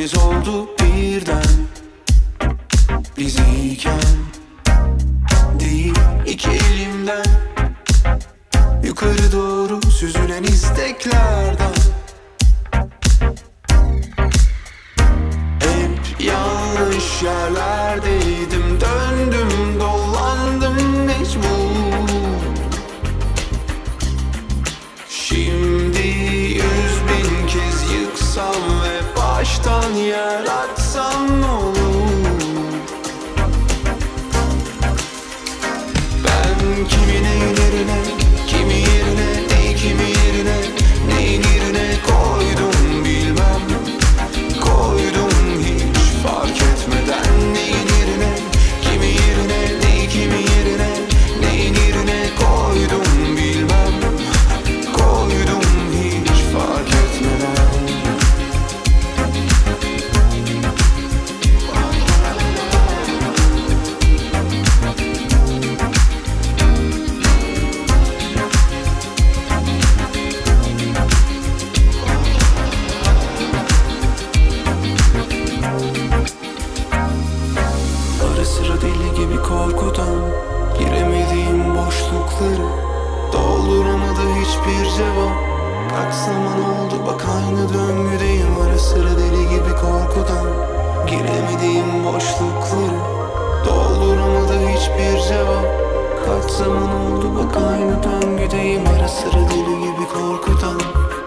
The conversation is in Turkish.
ikimiz oldu birden. Biziyken değil, iki elimden yukarı doğru süzülen isteklerden. Hep yanlış yerlerdeydim, döndüm dolandım mecbur. Şimdi 100.000 kez yıksam ve baştan yaratsam ne olur? Ben kimin ellerine, kimi yerine, neyi kimi yerine, neyin yerine koydum bilmem. Koydum hiç fark etmeden, neyin yerine, kimi yerine, neyi kimi yerine, neyin yerine koydum bilmem. Koydum hiç fark etmeden. Ara sıra deli gibi korkudan giremediğim boşlukları dolduramadı hiçbir cevap. Kaç zaman oldu bak aynı döngüdeyim. Ara sıra deli gibi korkudan giremediğim boşlukları dolduramadı hiçbir cevap. Kaç zaman oldu bak aynı döngüdeyim. Ara sıra deli gibi korkudan